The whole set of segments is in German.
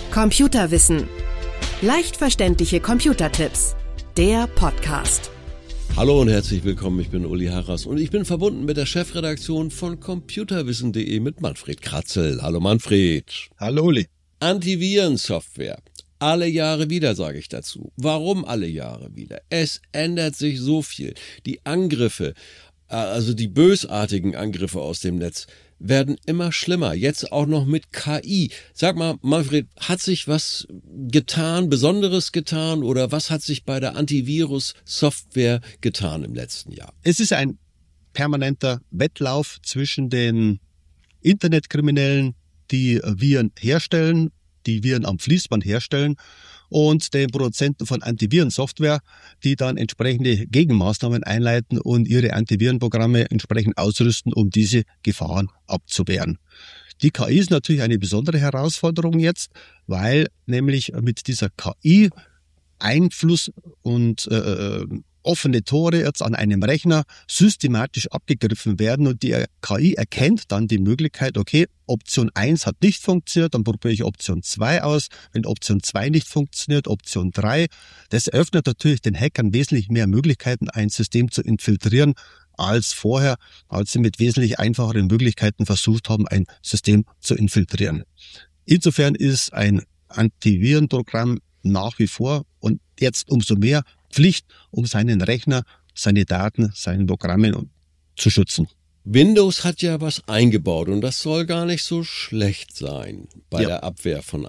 Computerwissen. Leicht verständliche Computertipps. Der Podcast. Hallo und herzlich willkommen, ich bin Uli Harras und ich bin verbunden mit der Chefredaktion von computerwissen.de mit Manfred Kratzel. Hallo Manfred. Hallo Uli. Antivirensoftware. Alle Jahre wieder, sage ich dazu. Warum alle Jahre wieder? Es ändert sich so viel. Die Angriffe, also die bösartigen Angriffe aus dem Netz, werden immer schlimmer. Jetzt auch noch mit KI. Sag mal, Manfred, hat sich was getan, Besonderes getan oder was hat sich bei der Antivirus-Software getan im letzten Jahr? Es ist ein permanenter Wettlauf zwischen den Internetkriminellen, die Viren herstellen, die Viren am Fließband herstellen, und den Produzenten von Antivirensoftware, die dann entsprechende Gegenmaßnahmen einleiten und ihre Antivirenprogramme entsprechend ausrüsten, um diese Gefahren abzuwehren. Die KI ist natürlich eine besondere Herausforderung jetzt, weil nämlich mit dieser KI Einfluss und offene Tore jetzt an einem Rechner systematisch abgegriffen werden und die KI erkennt dann die Möglichkeit, okay, Option 1 hat nicht funktioniert, dann probiere ich Option 2 aus. Wenn Option 2 nicht funktioniert, Option 3. Das eröffnet natürlich den Hackern wesentlich mehr Möglichkeiten, ein System zu infiltrieren, als vorher, als sie mit wesentlich einfacheren Möglichkeiten versucht haben, ein System zu infiltrieren. Insofern ist ein Antivirenprogramm nach wie vor und jetzt umso mehr Pflicht, um seinen Rechner, seine Daten, seine Programme zu schützen. Windows hat ja was eingebaut und das soll gar nicht so schlecht sein bei der Abwehr von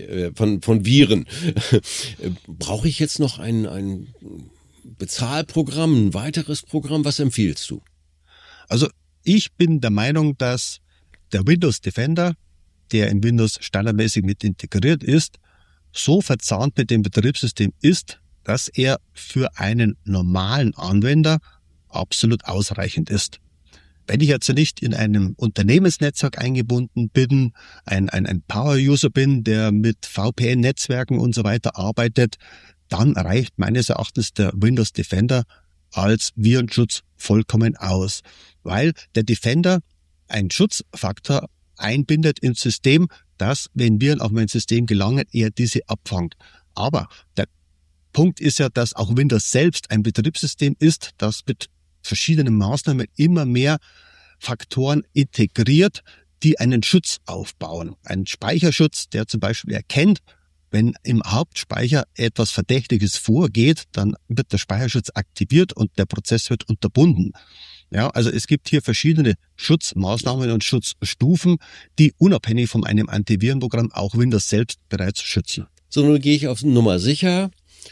von Viren. Brauche ich jetzt noch ein Bezahlprogramm, ein weiteres Programm? Was empfiehlst du? Also ich bin der Meinung, dass der Windows Defender, der in Windows standardmäßig mit integriert ist, so verzahnt mit dem Betriebssystem ist, dass er für einen normalen Anwender absolut ausreichend ist. Wenn ich jetzt nicht in einem Unternehmensnetzwerk eingebunden bin, ein Power-User bin, der mit VPN-Netzwerken und so weiter arbeitet, dann reicht meines Erachtens der Windows Defender als Virenschutz vollkommen aus, weil der Defender einen Schutzfaktor einbindet ins System, dass, wenn Viren auf mein System gelangen, er diese abfangt. Aber der Punkt ist ja, dass auch Windows selbst ein Betriebssystem ist, das mit verschiedenen Maßnahmen immer mehr Faktoren integriert, die einen Schutz aufbauen. Einen Speicherschutz, der zum Beispiel erkennt, wenn im Hauptspeicher etwas Verdächtiges vorgeht, dann wird der Speicherschutz aktiviert und der Prozess wird unterbunden. Ja, also es gibt hier verschiedene Schutzmaßnahmen und Schutzstufen, die unabhängig von einem Antivirenprogramm auch Windows selbst bereits schützen. So, nun gehe ich auf Nummer sicher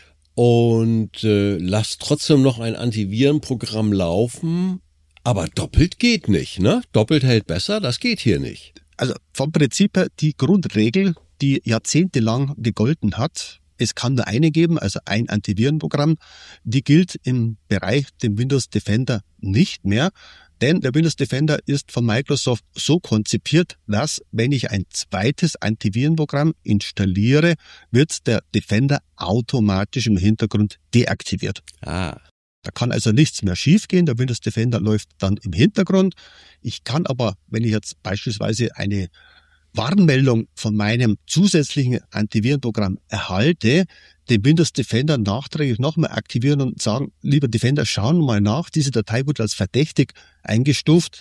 und lass trotzdem noch ein Antivirenprogramm laufen, aber doppelt geht nicht, ne? Doppelt hält besser, das geht hier nicht. Also vom Prinzip her die Grundregel, die jahrzehntelang gegolten hat, es kann nur eine geben, also ein Antivirenprogramm, die gilt im Bereich dem Windows Defender nicht mehr, denn der Windows Defender ist von Microsoft so konzipiert, dass, wenn ich ein zweites Antivirenprogramm installiere, wird der Defender automatisch im Hintergrund deaktiviert. Da kann also nichts mehr schiefgehen, der Windows Defender läuft dann im Hintergrund. Ich kann aber, wenn ich jetzt beispielsweise eine Warnmeldung von meinem zusätzlichen Antivirenprogramm erhalte, den Windows Defender nachträglich nochmal aktivieren und sagen, lieber Defender, schauen mal nach, diese Datei wurde als verdächtig eingestuft,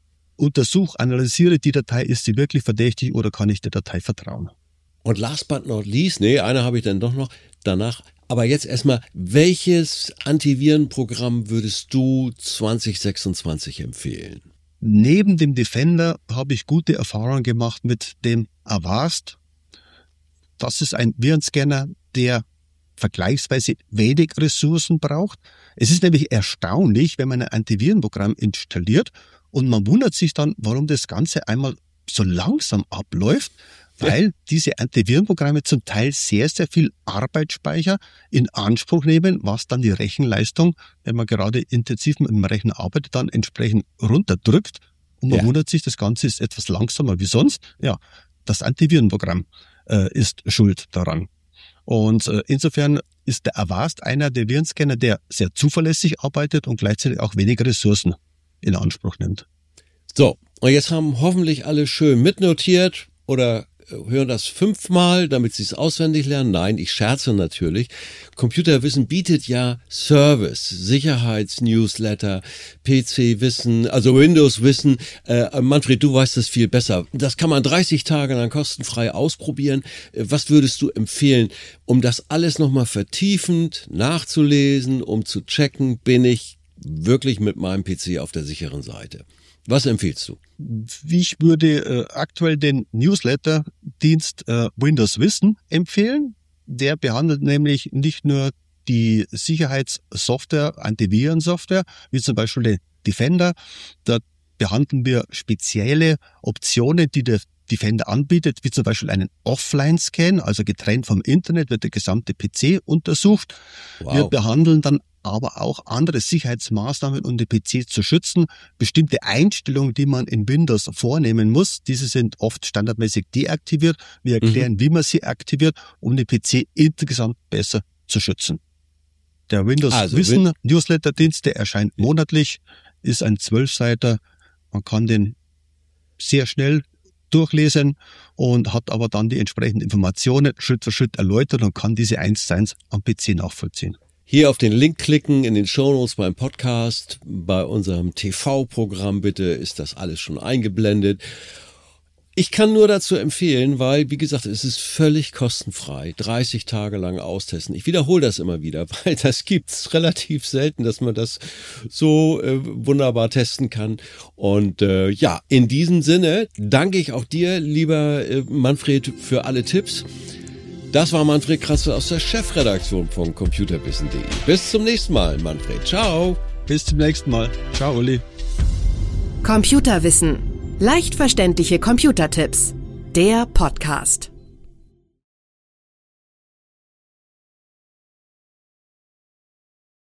analysiere die Datei, ist sie wirklich verdächtig oder kann ich der Datei vertrauen? Und last but not least, eine habe ich dann doch noch danach, aber jetzt erstmal, welches Antivirenprogramm würdest du 2026 empfehlen? Neben dem Defender habe ich gute Erfahrungen gemacht mit dem Avast. Das ist ein Virenscanner, der vergleichsweise wenig Ressourcen braucht. Es ist nämlich erstaunlich, wenn man ein Antivirenprogramm installiert und man wundert sich dann, warum das Ganze einmal so langsam abläuft, weil diese Antivirenprogramme zum Teil sehr, sehr viel Arbeitsspeicher in Anspruch nehmen, was dann die Rechenleistung, wenn man gerade intensiv mit dem Rechner arbeitet, dann entsprechend runterdrückt. Und man wundert sich, das Ganze ist etwas langsamer wie sonst. Ja, das Antivirenprogramm ist schuld daran. Und insofern ist der Avast einer der Virenscanner, der sehr zuverlässig arbeitet und gleichzeitig auch weniger Ressourcen in Anspruch nimmt. So, und jetzt haben hoffentlich alle schön mitnotiert oder hören das 5-mal, damit sie es auswendig lernen. Nein, ich scherze natürlich. Computerwissen bietet ja Service, Sicherheitsnewsletter, PC-Wissen, also Windows-Wissen. Manfred, du weißt das viel besser. Das kann man 30 Tage lang kostenfrei ausprobieren. Was würdest du empfehlen, um das alles nochmal vertiefend nachzulesen, um zu checken, bin ich wirklich mit meinem PC auf der sicheren Seite? Was empfiehlst du? Ich würde aktuell den Newsletter-Dienst Windows Wissen empfehlen. Der behandelt nämlich nicht nur die Sicherheitssoftware, Antivirensoftware, wie zum Beispiel den Defender. Da behandeln wir spezielle Optionen, die der Defender anbietet, wie zum Beispiel einen Offline-Scan, also getrennt vom Internet wird der gesamte PC untersucht. Wow. Wir behandeln dann aber auch andere Sicherheitsmaßnahmen, um den PC zu schützen. Bestimmte Einstellungen, die man in Windows vornehmen muss, diese sind oft standardmäßig deaktiviert. Wir erklären, wie man sie aktiviert, um den PC insgesamt besser zu schützen. Der Windows Wissen Newsletter-Dienst, der erscheint monatlich, ist ein 12-Seiter. Man kann den sehr schnell durchlesen und hat aber dann die entsprechenden Informationen Schritt für Schritt erläutert und kann diese 1:1 am PC nachvollziehen. Hier auf den Link klicken in den Shownotes beim Podcast, bei unserem TV-Programm bitte ist das alles schon eingeblendet. Ich kann nur dazu empfehlen, weil, wie gesagt, es ist völlig kostenfrei, 30 Tage lang austesten. Ich wiederhole das immer wieder, weil das gibt's relativ selten, dass man das so wunderbar testen kann. Und ja, in diesem Sinne danke ich auch dir, lieber Manfred, für alle Tipps. Das war Manfred Krasse aus der Chefredaktion von computerwissen.de. Bis zum nächsten Mal, Manfred. Ciao. Bis zum nächsten Mal. Ciao, Uli. Computerwissen. Leicht verständliche Computertipps. Der Podcast.